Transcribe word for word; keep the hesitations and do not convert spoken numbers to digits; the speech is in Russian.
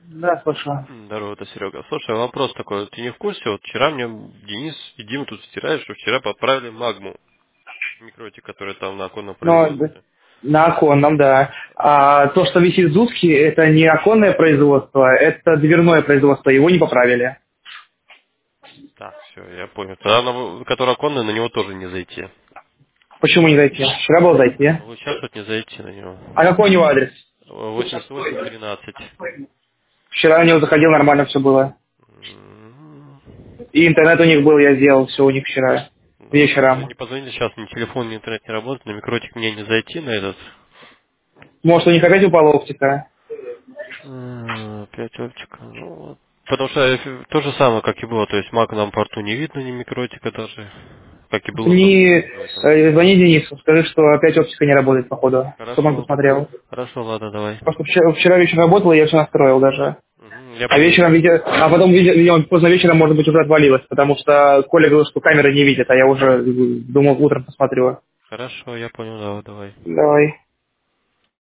Да, слушаю. Здорово, это Серега. Слушай, вопрос такой. Ты не в курсе? Вот вчера мне Денис и Дима тут стирают, что вчера подправили магму. Микротик, который там на оконном Но д- производстве. на оконном, да. А то, что висит в Зуске, это не оконное производство, это дверное производство, его не поправили. Так, все, я понял. Тогда, на, который оконный, на него тоже не зайти. Почему не зайти? Вчера было зайти. Ну, вот сейчас вот не зайти на него. А какой у него адрес? восемьдесят восемь тринадцать. Вчера у него заходил, нормально все было. М, И интернет у них был, я сделал все у них вчера. Ну, а что, Вечером. не позвонили сейчас, ни телефон, ни интернет не работает, на микротик мне не зайти на этот? Может, у них опять упала оптика? М, Опять оптика, ну вот. Потому что э, то же самое, как и было, то есть маг на порту не видно, ни микротика даже, как и было на Звони, этом. э, звони Денису, скажи, что опять оптика не работает, походу. Чтобы он Хорошо, посмотрел. хорошо, ладно, давай. Просто вчера, вчера вечером работала, я все настроил даже. Мгм, я А понял. вечером, видя- а потом, видя- видимо, поздно вечером, может быть, уже отвалилось, потому что Коля говорил, что камеры не видит, а я уже э, думал, утром посмотрю. Хорошо, я понял, да, давай. Давай.